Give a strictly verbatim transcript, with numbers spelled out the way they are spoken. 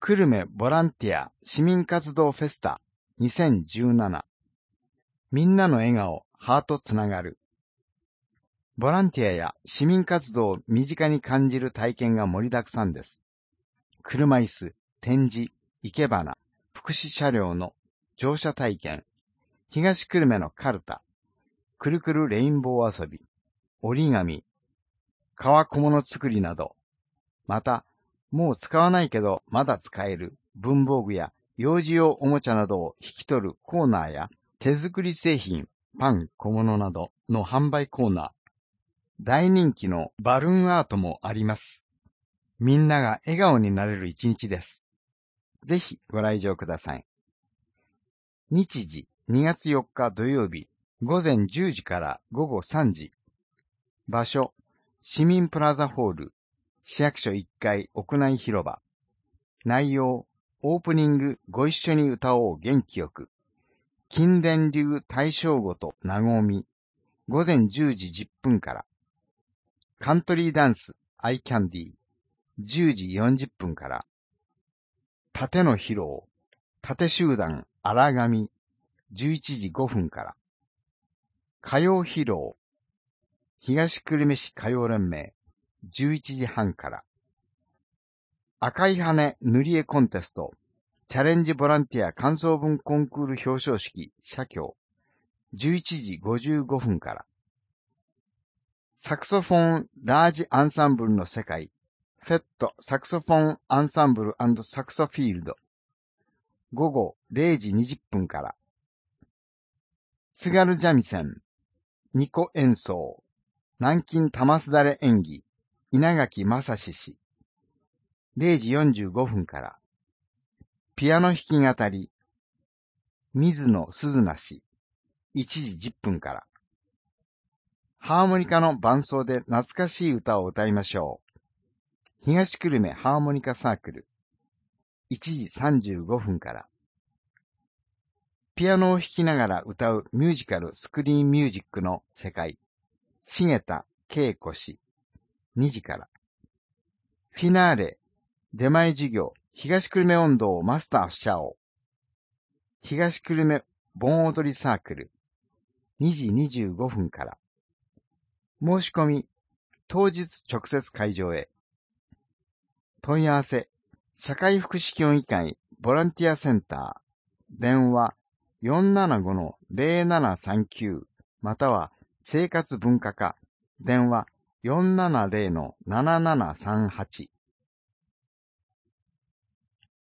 久留米ボランティア市民活動フェスタにせんじゅうなな。みんなの笑顔、ハートつながる。ボランティアや市民活動を身近に感じる体験が盛りだくさんです。車椅子、展示、生け花、福祉車両の乗車体験、東久留米のカルタ、くるくるレインボー遊び、折り紙、革小物作りなど、また、もう使わないけどまだ使える文房具や幼児用おもちゃなどを引き取るコーナーや手作り製品、パン、小物などの販売コーナー、大人気のバルーンアートもあります。みんなが笑顔になれる一日です。ぜひご来場ください。日時にがつよっか土曜日ごぜんじゅうじからごごさんじ。場所市民プラザホール市役所いっかい屋内広場。内容オープニングご一緒に歌おう元気よく。金田流大正語となごみ。ごぜんじゅうじじゅっぷんから。カントリーダンスアイキャンディー。じゅうじよんじゅっぷんから。盾の披露盾集団荒神。じゅういちじごふんから。歌謡披露東久留米市歌謡連盟。じゅういちじはんから。赤い羽塗り絵コンテストチャレンジボランティア感想文コンクール表彰式社協。じゅういちじごじゅうごふんから。サクソフォンラージアンサンブルの世界フェットサクソフォンアンサンブル&サクソフィールド。ごごれいじにじゅっぷんから。津軽三味線二胡演奏南京玉すだれ演技稲垣正史氏。れいじよんじゅうごふんから。ピアノ弾き語り水野鈴菜氏。いちじじゅっぷんから。ハーモニカの伴奏で懐かしい歌を歌いましょう。東久留米ハーモニカサークル。いちじさんじゅうごふんから。ピアノを弾きながら歌うミュージカルスクリーンミュージックの世界。重田恵子氏。にじから。フィナーレ出前授業東久留米音頭をマスターしちゃおう。東久留米盆踊りサークル。にじにじゅうごふんから。申し込み当日直接会場へ。問い合わせ社会福祉協議会ボランティアセンター電話 よんななごのぜろななさんきゅう または生活文化課電話 よんななぜろのななななさんはち